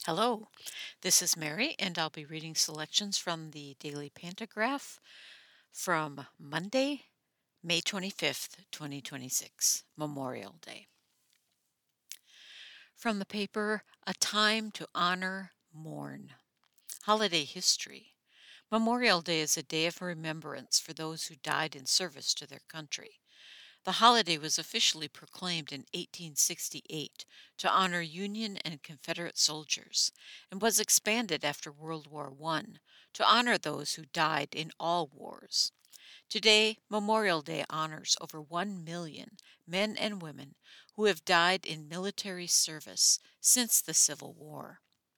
Hello, this is Mary, and I'll be reading selections from the Daily Pantagraph from Monday, May 25th, 2026, Memorial Day. From the paper, A Time to Honor, Mourn. Holiday History. Memorial Day is a day of remembrance for those who died in service to their country. The holiday was officially proclaimed in 1868 to honor Union and Confederate soldiers and was expanded after World War I to honor those who died in all wars. Today, Memorial Day honors over 1 million men and women who have died in military service since the Civil War.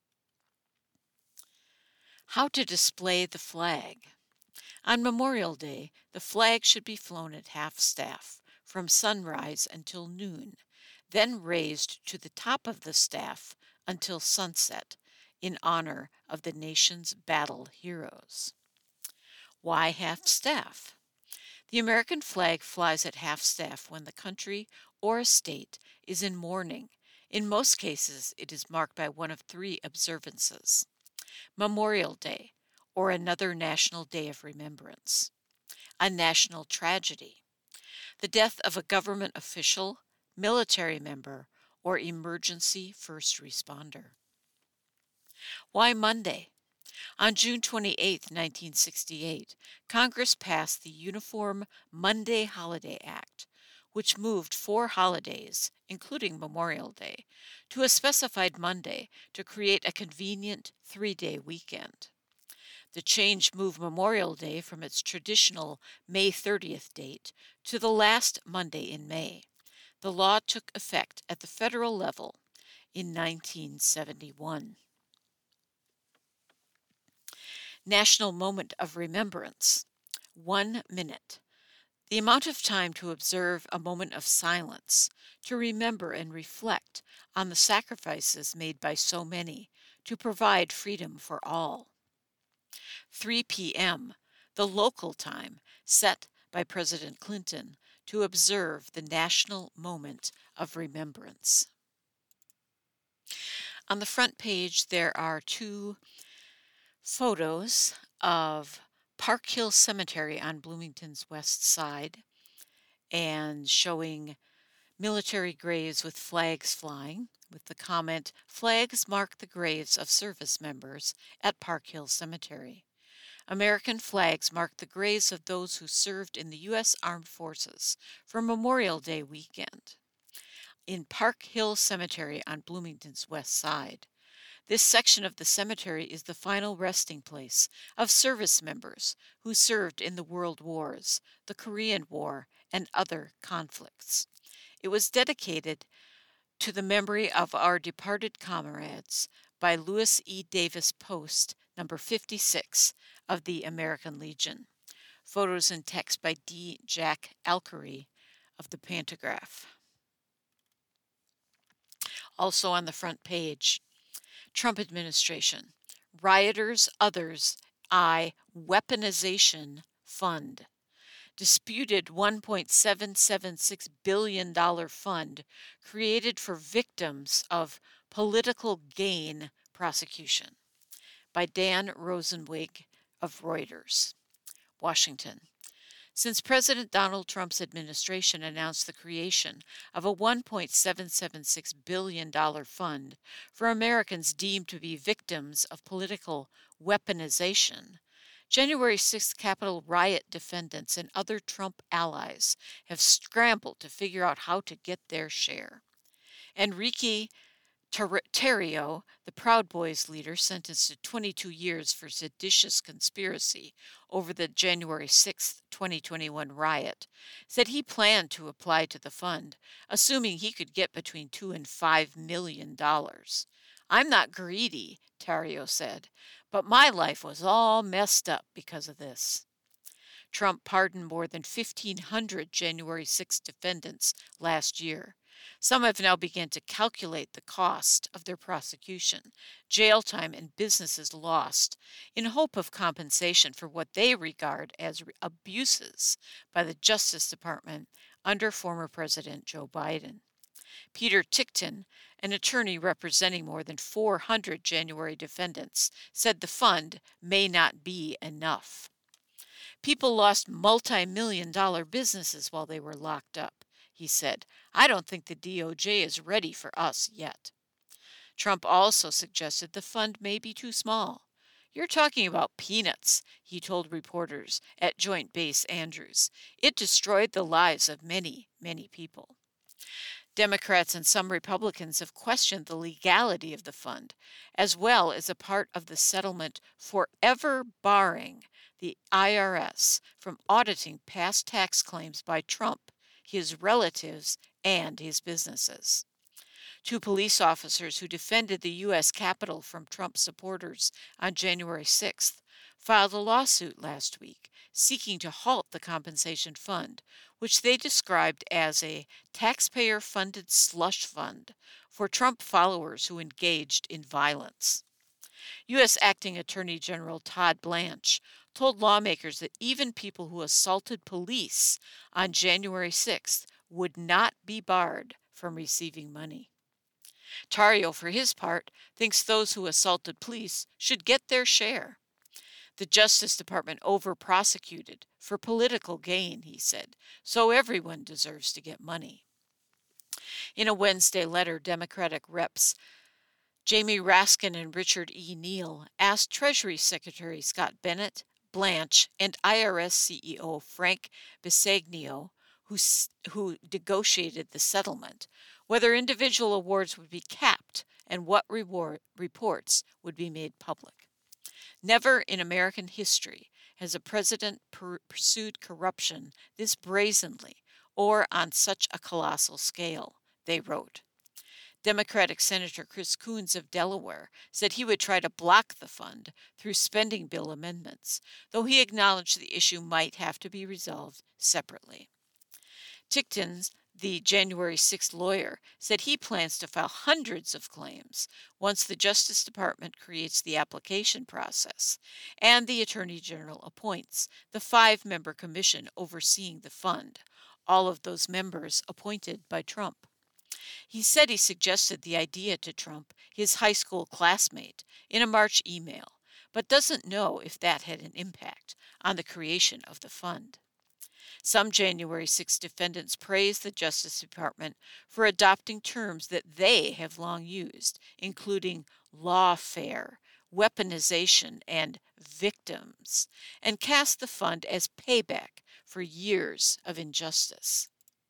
How to display the flag. On Memorial Day, the flag should be flown at half-staff from sunrise until noon, then raised to the top of the staff until sunset in honor of the nation's battle heroes. Why half-staff? The American flag flies at half-staff when the country or a state is in mourning. In most cases, it is marked by one of three observances: Memorial Day, or another national day of remembrance; a national tragedy, the death of a government official, military member, or emergency first responder. Why Monday? On June 28, 1968, Congress passed the Uniform Monday Holiday Act, which moved 4 holidays, including Memorial Day, to a specified Monday to create a convenient 3-day weekend. The change moved Memorial Day from its traditional May 30th date to the last Monday in May. The law took effect at the federal level in 1971. National Moment of Remembrance. 1 minute. The amount of time to observe a moment of silence, to remember and reflect on the sacrifices made by so many to provide freedom for all. 3 p.m., the local time set by President Clinton to observe the national moment of remembrance. On the front page, there are 2 photos of Park Hill Cemetery on Bloomington's west side and showing military graves with flags flying, with the comment, "Flags mark the graves of service members at Park Hill Cemetery." American flags mark the graves of those who served in the U.S. Armed Forces for Memorial Day weekend in Park Hill Cemetery on Bloomington's west side. This section of the cemetery is the final resting place of service members who served in the World Wars, the Korean War, and other conflicts. It was dedicated to the memory of our departed comrades by Louis E. Davis Post, number 56 of the American Legion. Photos and text by D. Jack Alkery of the Pantagraph. Also on the front page, Trump administration. Rioters, others, weaponization fund. Disputed $1.776 billion fund created for victims of political gain prosecution by Dan Rosenwig of Reuters. Washington. Since President Donald Trump's administration announced the creation of a $1.776 billion fund for Americans deemed to be victims of political weaponization, January 6th Capitol riot defendants and other Trump allies have scrambled to figure out how to get their share. Enrique Tarrio, the Proud Boys leader sentenced to 22 years for seditious conspiracy over the January 6, 2021 riot, said he planned to apply to the fund, assuming he could get between $2 and $5 million. "I'm not greedy," Tarrio said, "but my life was all messed up because of this." Trump pardoned more than 1,500 January 6 defendants last year. Some have now begun to calculate the cost of their prosecution, jail time, and businesses lost, in hope of compensation for what they regard as abuses by the Justice Department under former President Joe Biden. Peter Tickton, an attorney representing more than 400 January defendants, said the fund may not be enough. People lost multi-million-dollar businesses while they were locked up, he said. I don't think the DOJ is ready for us yet. Trump also suggested the fund may be too small. You're talking about peanuts, he told reporters at Joint Base Andrews. It destroyed the lives of many, many people. Democrats and some Republicans have questioned the legality of the fund, as well as a part of the settlement forever barring the IRS from auditing past tax claims by Trump, his relatives, and his businesses. Two police officers who defended the U.S. Capitol from Trump supporters on January 6th filed a lawsuit last week seeking to halt the compensation fund, which they described as a taxpayer-funded slush fund for Trump followers who engaged in violence. U.S. Acting Attorney General Todd Blanche told lawmakers that even people who assaulted police on January 6th would not be barred from receiving money. Tarrio, for his part, thinks those who assaulted police should get their share. The Justice Department over-prosecuted for political gain, he said, so everyone deserves to get money. In a Wednesday letter, Democratic reps Jamie Raskin and Richard E. Neal asked Treasury Secretary Scott Bennett, Blanche, and IRS CEO Frank Bisagno, who negotiated the settlement, whether individual awards would be capped and what reports would be made public. Never in American history has a president pursued corruption this brazenly or on such a colossal scale, they wrote. Democratic Senator Chris Coons of Delaware said he would try to block the fund through spending bill amendments, though he acknowledged the issue might have to be resolved separately. Tickton, the January 6th lawyer, said he plans to file hundreds of claims once the Justice Department creates the application process and the Attorney General appoints the 5-member commission overseeing the fund, all of those members appointed by Trump. He said he suggested the idea to Trump, his high school classmate, in a March email, but doesn't know if that had an impact on the creation of the fund. Some January 6 defendants praised the Justice Department for adopting terms that they have long used, including lawfare, weaponization, and victims, and cast the fund as payback for years of injustice.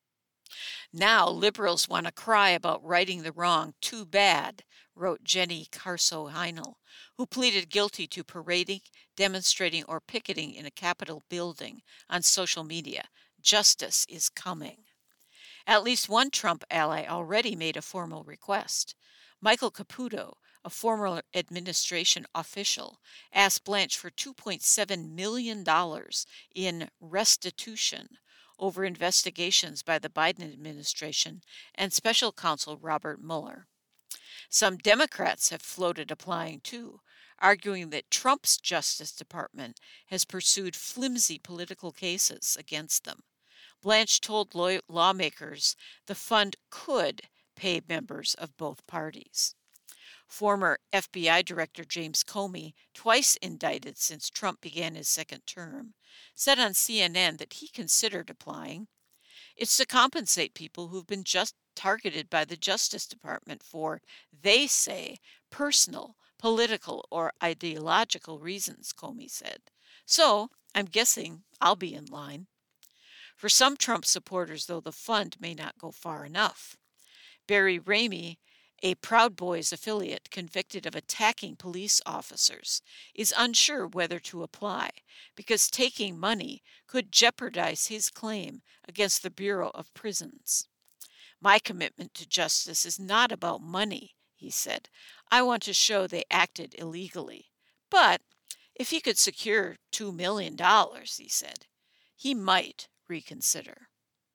Now liberals want to cry about righting the wrong too bad, wrote Jenny Carso Heinel, who pleaded guilty to parading, demonstrating, or picketing in a Capitol building on social media. Justice is coming. At least one Trump ally already made a formal request. Michael Caputo, a former administration official, asked Blanche for $2.7 million in restitution over investigations by the Biden administration and special counsel Robert Mueller. Some Democrats have floated applying too, arguing that Trump's Justice Department has pursued flimsy political cases against them. Blanche told lawmakers the fund could pay members of both parties. Former FBI Director James Comey, twice indicted since Trump began his second term, said on CNN that he considered applying. It's to compensate people who've been just targeted by the Justice Department for, they say, personal, political, or ideological reasons, Comey said. So, I'm guessing I'll be in line. For some Trump supporters, though, the fund may not go far enough. Barry Ramey, a Proud Boys affiliate convicted of attacking police officers, is unsure whether to apply because taking money could jeopardize his claim against the Bureau of Prisons. My commitment to justice is not about money, he said. I want to show they acted illegally. But if he could secure $2 million, he said, he might reconsider.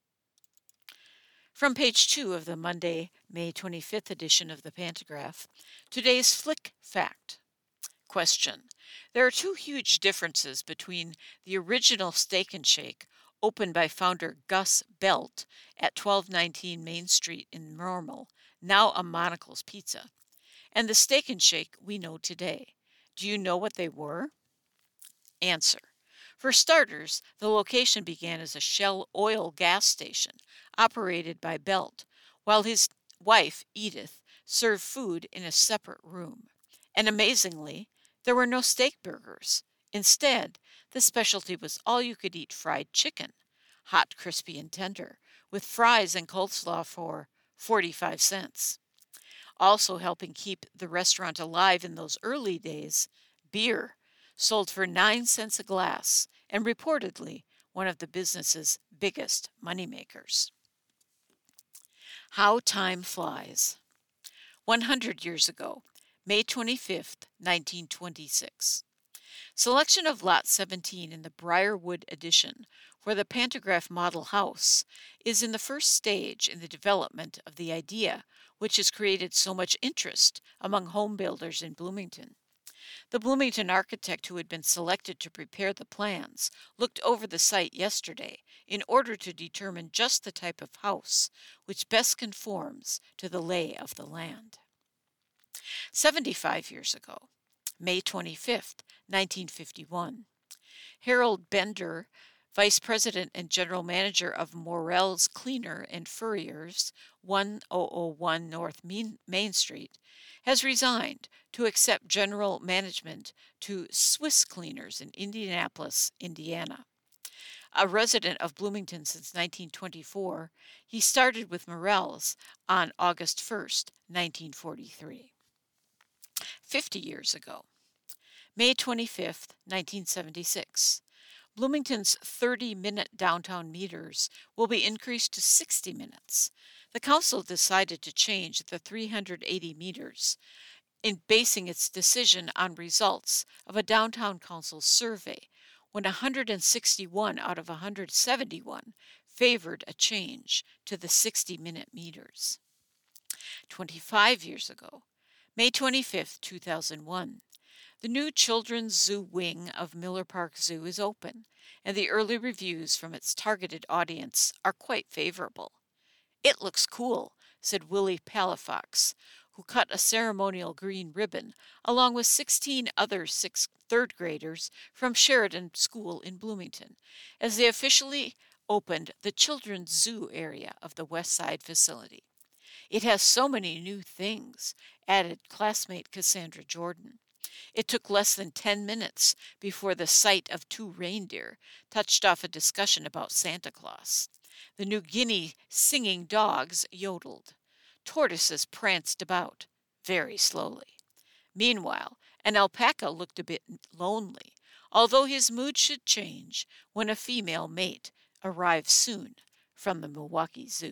From page 2 of the Monday, May 25th edition of the Pantagraph, today's Flick Fact. Question. There are two huge differences between the original Steak and Shake, opened by founder Gus Belt at 1219 Main Street in Normal, now a Monocle's Pizza, and the Steak and Shake we know today. Do you know what they were? Answer. For starters, the location began as a Shell oil gas station operated by Belt, while his wife, Edith, served food in a separate room. And amazingly, there were no steak burgers. Instead, the specialty was all-you-could-eat fried chicken, hot, crispy, and tender, with fries and coleslaw for 45 cents. Also helping keep the restaurant alive in those early days, beer, sold for 9 cents a glass, and reportedly one of the business's biggest moneymakers. How time flies. 100 years ago, May 25th, 1926. Selection of Lot 17 in the Briarwood addition for the Pantograph Model House is in the first stage in the development of the idea which has created so much interest among home builders in Bloomington. The Bloomington architect who had been selected to prepare the plans looked over the site yesterday in order to determine just the type of house which best conforms to the lay of the land. 75 years ago, May 25th, 1951, Harold Bender, Vice President and General Manager of Morrell's Cleaner and Furriers, 1001 North Main Street, has resigned to accept general management to Swiss Cleaners in Indianapolis, Indiana. A resident of Bloomington since 1924, he started with Morrell's on August 1st, 1943. 50 years ago, May 25th, 1976. Bloomington's 30-minute downtown meters will be increased to 60 minutes. The council decided to change the 380 meters in basing its decision on results of a downtown council survey when 161 out of 171 favored a change to the 60-minute meters. 25 years ago, May 25, 2001. The new Children's Zoo wing of Miller Park Zoo is open, and the early reviews from its targeted audience are quite favorable. "It looks cool," said Willie Palafox, who cut a ceremonial green ribbon along with 16 other third graders from Sheridan School in Bloomington, as they officially opened the Children's Zoo area of the West Side facility. "It has so many new things," added classmate Cassandra Jordan. It took less than 10 minutes before the sight of 2 reindeer touched off a discussion about Santa Claus. The New Guinea singing dogs yodeled. Tortoises pranced about, very slowly. Meanwhile, an alpaca looked a bit lonely, although his mood should change when a female mate arrives soon from the Milwaukee Zoo.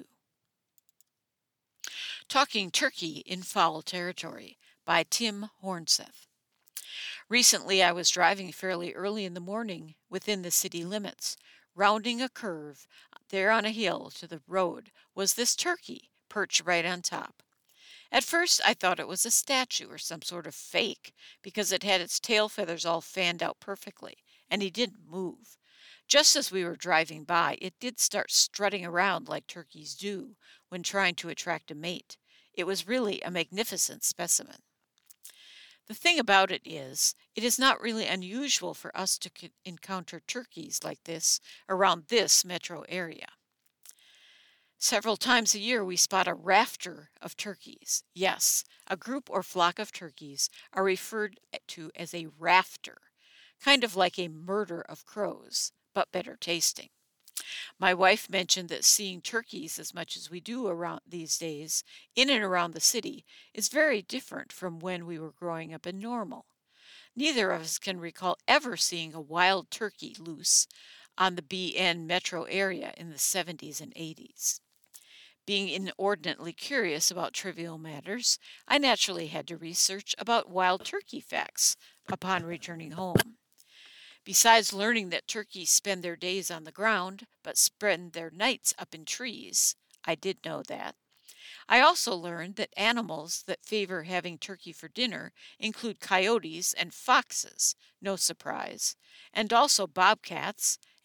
Talking Turkey in Foul Territory by Tim Hornseth. Recently, I was driving fairly early in the morning within the city limits. Rounding a curve, there on a hill to the road was this turkey perched right on top. At first, I thought it was a statue or some sort of fake because it had its tail feathers all fanned out perfectly, and he didn't move. Just as we were driving by, it did start strutting around like turkeys do when trying to attract a mate. It was really a magnificent specimen. The thing about it is not really unusual for us to encounter turkeys like this around this metro area. Several times a year we spot a rafter of turkeys. Yes, a group or flock of turkeys are referred to as a rafter, kind of like a murder of crows, but better tasting. My wife mentioned that seeing turkeys as much as we do around these days in and around the city is very different from when we were growing up in Normal. Neither of us can recall ever seeing a wild turkey loose on the BN metro area in the 70s and 80s. Being inordinately curious about trivial matters, I naturally had to research about wild turkey facts upon returning home. Besides learning that turkeys spend their days on the ground, but spend their nights up in trees, I did know that. I also learned that animals that favor having turkey for dinner include coyotes and foxes, no surprise, and also bobcats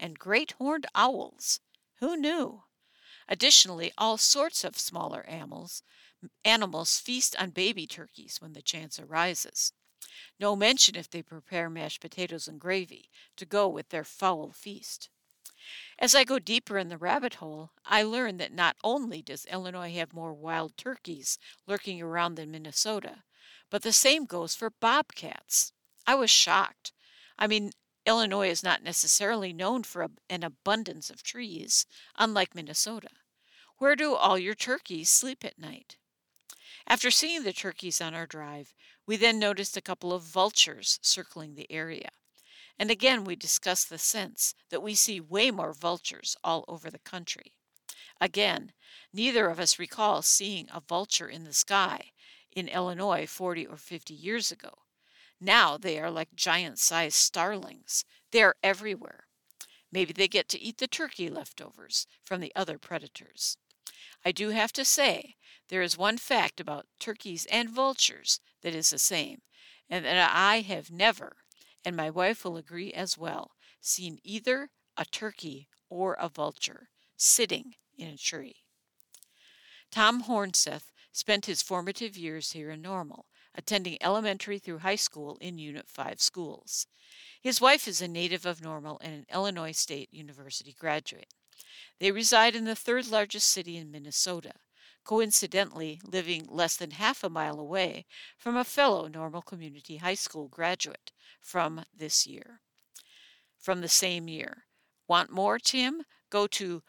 and great horned owls. Who knew? Additionally, all sorts of smaller animals feast on baby turkeys when the chance arises. No mention if they prepare mashed potatoes and gravy to go with their fowl feast. As I go deeper in the rabbit hole, I learn that not only does Illinois have more wild turkeys lurking around than Minnesota, but the same goes for bobcats. I was shocked. I mean, Illinois is not necessarily known for an abundance of trees, unlike Minnesota. Where do all your turkeys sleep at night? After seeing the turkeys on our drive, we then noticed a couple of vultures circling the area. And again, we discussed the sense that we see way more vultures all over the country. Again, neither of us recall seeing a vulture in the sky in Illinois 40 or 50 years ago. Now they are like giant-sized starlings. They are everywhere. Maybe they get to eat the turkey leftovers from the other predators. I do have to say, there is one fact about turkeys and vultures that is the same, and that I have never, and my wife will agree as well, seen either a turkey or a vulture sitting in a tree. Tom Hornseth spent his formative years here in Normal, attending elementary through high school in Unit 5 schools. His wife is a native of Normal and an Illinois State University graduate. They reside in the third largest city in Minnesota, coincidentally living less than half a mile away from a fellow Normal Community High School graduate from the same year. Want more, Tim? Go to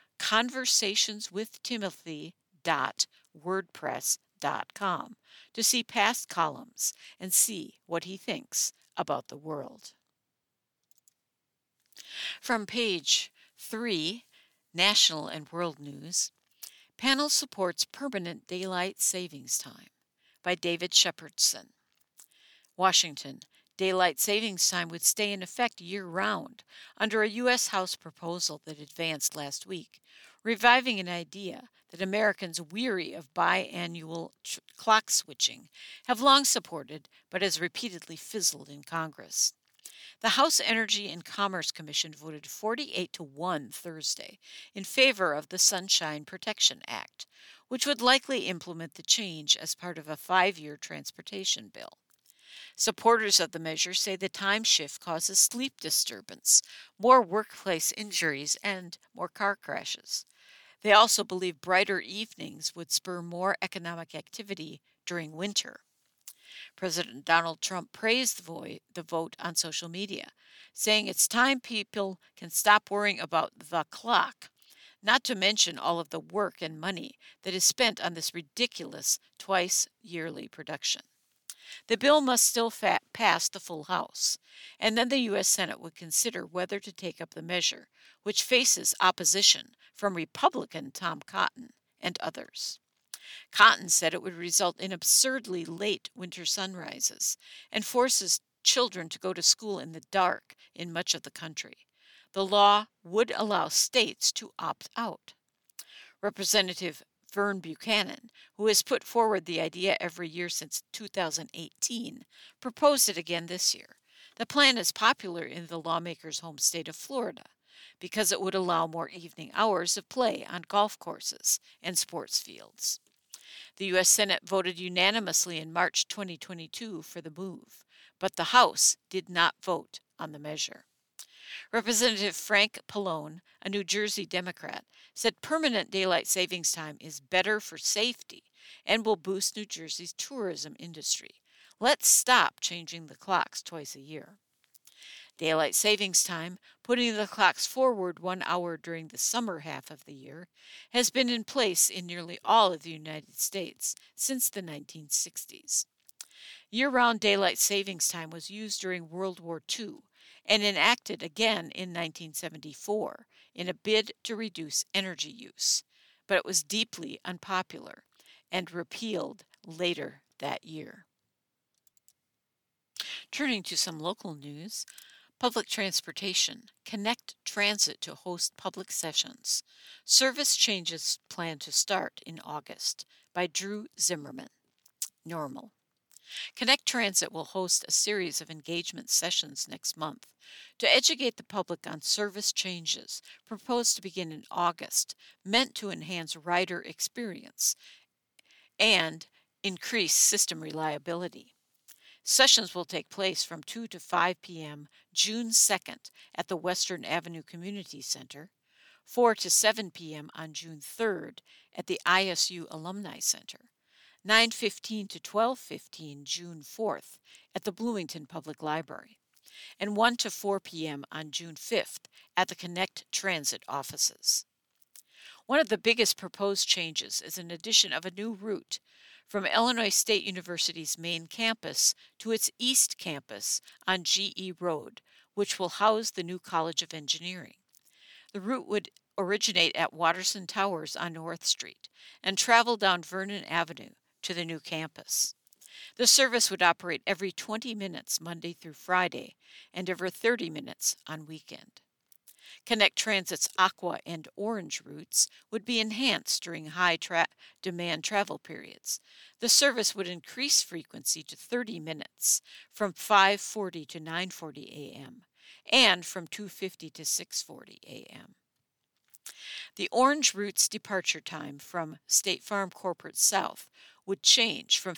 conversationswithtimothy.wordpress.com to see past columns and see what he thinks about the world. From page 3, National and World News, Panel Supports Permanent Daylight Savings Time by David Shepardson. Washington. Daylight savings time would stay in effect year-round under a U.S. House proposal that advanced last week, reviving an idea that Americans weary of biannual clock switching have long supported but has repeatedly fizzled in Congress. The House Energy and Commerce Commission voted 48-1 Thursday in favor of the Sunshine Protection Act, which would likely implement the change as part of a 5-year transportation bill. Supporters of the measure say the time shift causes sleep disturbance, more workplace injuries, and more car crashes. They also believe brighter evenings would spur more economic activity during winter. President Donald Trump praised the vote on social media, saying it's time people can stop worrying about the clock, not to mention all of the work and money that is spent on this ridiculous twice-yearly production. The bill must still pass the full House, and then the U.S. Senate would consider whether to take up the measure, which faces opposition from Republican Tom Cotton and others. Cotton said it would result in absurdly late winter sunrises and forces children to go to school in the dark in much of the country. The law would allow states to opt out. Representative Vern Buchanan, who has put forward the idea every year since 2018, proposed it again this year. The plan is popular in the lawmakers' home state of Florida because it would allow more evening hours of play on golf courses and sports fields. The U.S. Senate voted unanimously in March 2022 for the move, but the House did not vote on the measure. Representative Frank Pallone, a New Jersey Democrat, said permanent daylight savings time is better for safety and will boost New Jersey's tourism industry. Let's stop changing the clocks twice a year. Daylight savings time, putting the clocks forward 1 hour during the summer half of the year, has been in place in nearly all of the United States since the 1960s. Year-round daylight savings time was used during World War II and enacted again in 1974 in a bid to reduce energy use, but it was deeply unpopular and repealed later that year. Turning to some local news, public transportation, Connect Transit to host public sessions. Service changes planned to start in August by Drew Zimmerman. Normal. Connect Transit will host a series of engagement sessions next month to educate the public on service changes proposed to begin in August, meant to enhance rider experience and increase system reliability. Sessions will take place from 2 to 5 p.m. June 2nd at the Western Avenue Community Center, 4 to 7 p.m. on June 3rd at the ISU Alumni Center, 9:15 to 12:15 June 4th at the Bloomington Public Library, and 1 to 4 p.m. on June 5th at the Connect Transit offices. One of the biggest proposed changes is an addition of a new route from Illinois State University's main campus to its East Campus on GE Road, which will house the new College of Engineering. The route would originate at Watterson Towers on North Street and travel down Vernon Avenue to the new campus. The service would operate every 20 minutes Monday through Friday and every 30 minutes on weekend. Connect Transit's Aqua and Orange routes would be enhanced during high demand travel periods. The service would increase frequency to 30 minutes from 5:40 to 9:40 a.m. and from 2:50 to 6:40 a.m. The Orange route's departure time from State Farm Corporate South would change from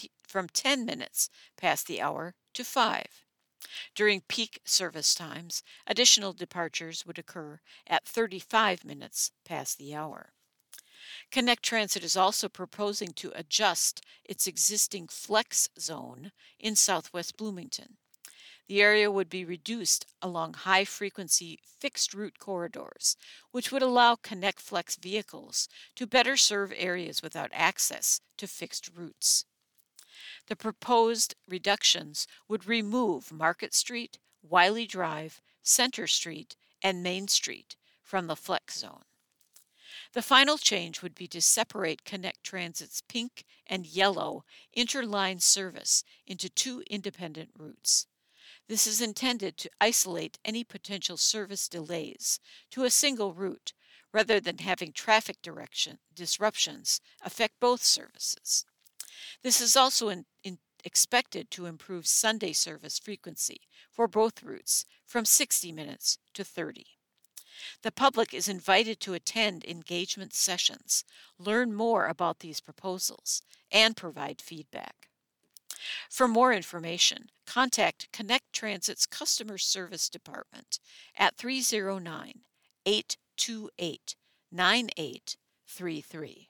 10 minutes past the hour to 5. During peak service times, additional departures would occur at 35 minutes past the hour. Connect Transit is also proposing to adjust its existing flex zone in southwest Bloomington. The area would be reduced along high-frequency fixed route corridors, which would allow Connect Flex vehicles to better serve areas without access to fixed routes. The proposed reductions would remove Market Street, Wiley Drive, Center Street, and Main Street from the flex zone. The final change would be to separate Connect Transit's pink and yellow interline service into two independent routes. This is intended to isolate any potential service delays to a single route, rather than having traffic disruptions affect both services. This is also expected to improve Sunday service frequency for both routes from 60 minutes to 30. The public is invited to attend engagement sessions, learn more about these proposals, and provide feedback. For more information, contact Connect Transit's Customer Service Department at 309-828-9833.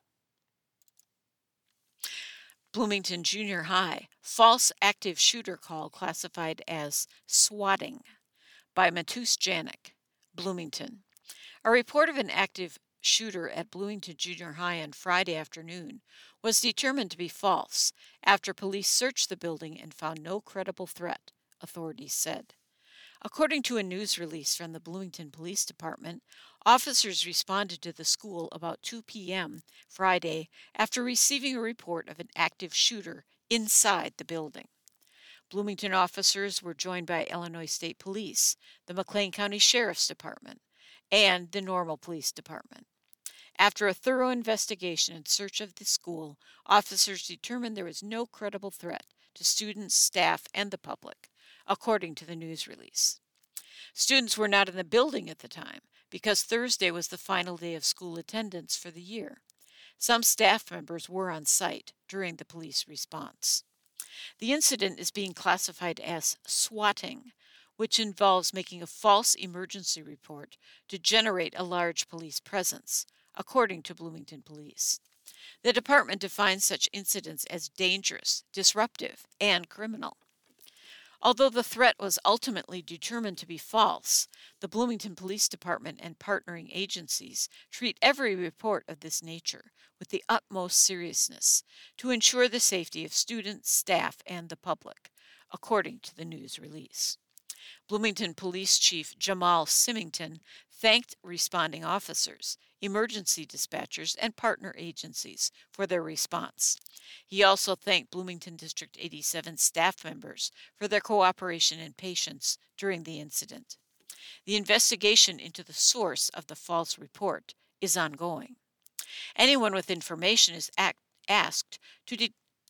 Bloomington Junior High, false active shooter call classified as swatting by Matus Janik, Bloomington. A report of an active shooter at Bloomington Junior High on Friday afternoon was determined to be false after police searched the building and found no credible threat, authorities said. According to a news release from the Bloomington Police Department, officers responded to the school about 2 p.m. Friday after receiving a report of an active shooter inside the building. Bloomington officers were joined by Illinois State Police, the McLean County Sheriff's Department, and the Normal Police Department. After a thorough investigation and search of the school, officers determined there was no credible threat to students, staff, and the public, according to the news release. Students were not in the building at the time because Thursday was the final day of school attendance for the year. Some staff members were on site during the police response. The incident is being classified as swatting, which involves making a false emergency report to generate a large police presence, according to Bloomington Police. The department defines such incidents as dangerous, disruptive, and criminal. Although the threat was ultimately determined to be false, the Bloomington Police Department and partnering agencies treat every report of this nature with the utmost seriousness to ensure the safety of students, staff, and the public, according to the news release. Bloomington Police Chief Jamal Symington thanked responding officers, emergency dispatchers, and partner agencies for their response. He also thanked Bloomington District 87 staff members for their cooperation and patience during the incident. The investigation into the source of the false report is ongoing. Anyone with information is asked to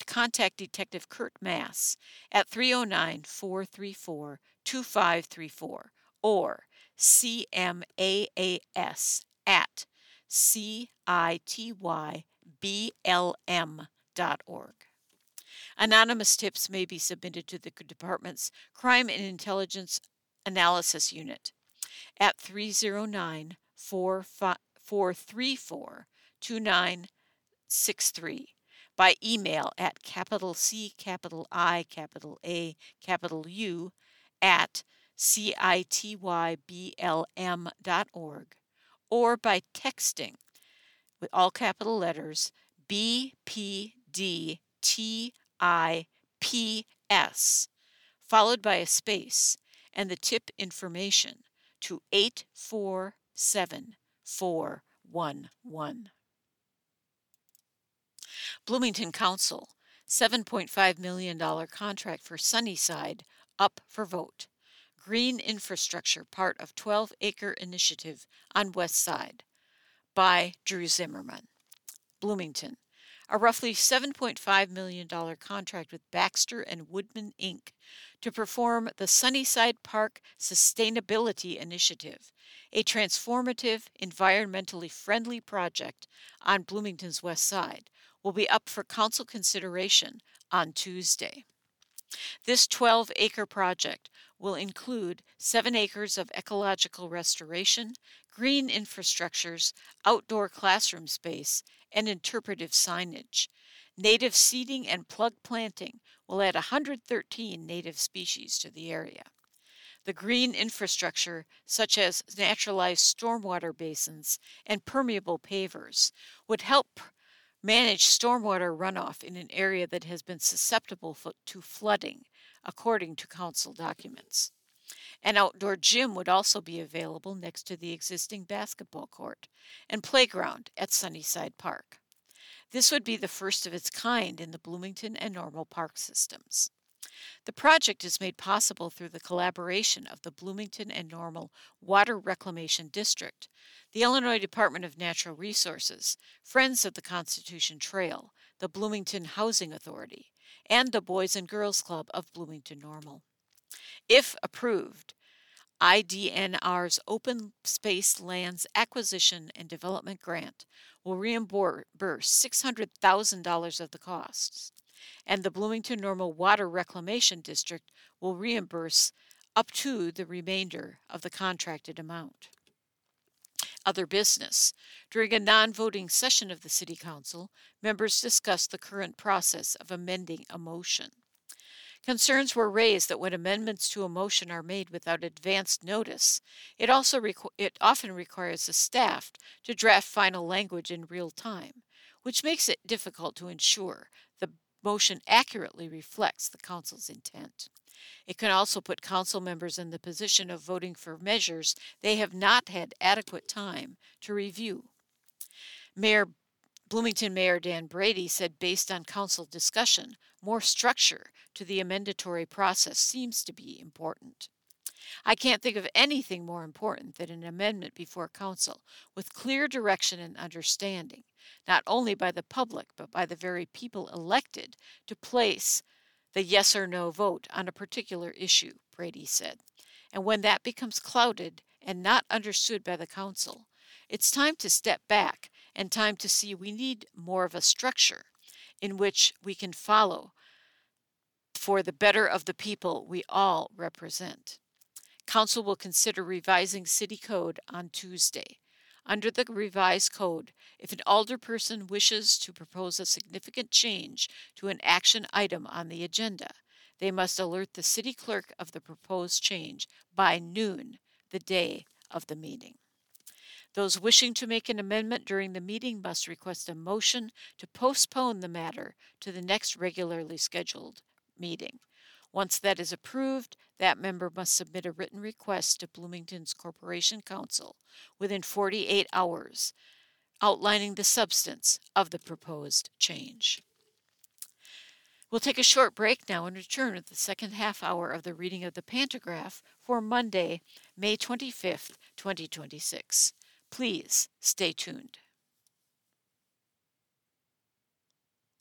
contact Detective Kurt Mass at 309-434-2534 or CMAAS at CITYBLM.org. Anonymous tips may be submitted to the Department's Crime and Intelligence Analysis Unit at 309-434-2963 by email at C, I, A, U at CITYBLM.org or by texting with all capital letters BPDTIPS followed by a space and the tip information to 847411. Bloomington Council, $7.5 million contract for Sunnyside up for vote. Green infrastructure part of 12-acre initiative on West Side by Drew Zimmerman. Bloomington, a roughly $7.5 million contract with Baxter and Woodman, Inc. to perform the Sunnyside Park Sustainability Initiative, a transformative, environmentally friendly project on Bloomington's West Side, will be up for council consideration on Tuesday. This 12-acre project will include 7 acres of ecological restoration, green infrastructures, outdoor classroom space, and interpretive signage. Native seeding and plug planting will add 113 native species to the area. The green infrastructure, such as naturalized stormwater basins and permeable pavers, would help manage stormwater runoff in an area that has been susceptible to flooding, according to council documents. An outdoor gym would also be available next to the existing basketball court and playground at Sunnyside Park. This would be the first of its kind in the Bloomington and Normal Park systems. The project is made possible through the collaboration of the Bloomington and Normal Water Reclamation District, the Illinois Department of Natural Resources, Friends of the Constitution Trail, the Bloomington Housing Authority, and the Boys and Girls Club of Bloomington Normal. If approved, IDNR's Open Space Lands Acquisition and Development Grant will reimburse $600,000 of the costs, and the Bloomington Normal Water Reclamation District will reimburse up to the remainder of the contracted amount. Other business. During a non-voting session of the City Council, members discussed the current process of amending a motion. Concerns were raised that when amendments to a motion are made without advance notice, it often requires the staff to draft final language in real time, which makes it difficult to ensure the motion accurately reflects the council's intent. It can also put council members in the position of voting for measures they have not had adequate time to review. Bloomington Mayor Dan Brady said based on council discussion, more structure to the amendatory process seems to be important. I can't think of anything more important than an amendment before council with clear direction and understanding, not only by the public but by the very people elected to place the yes or no vote on a particular issue, Brady said. And when that becomes clouded and not understood by the council, it's time to step back and time to see we need more of a structure in which we can follow for the better of the people we all represent. Council will consider revising City Code on Tuesday. Under the revised code, if an alderperson wishes to propose a significant change to an action item on the agenda, they must alert the city clerk of the proposed change by noon the day of the meeting. Those wishing to make an amendment during the meeting must request a motion to postpone the matter to the next regularly scheduled meeting. Once that is approved, that member must submit a written request to Bloomington's Corporation Council within 48 hours, outlining the substance of the proposed change. We'll take a short break now and return with the second half hour of the reading of the Pantograph for Monday, May 25th, 2026. Please stay tuned.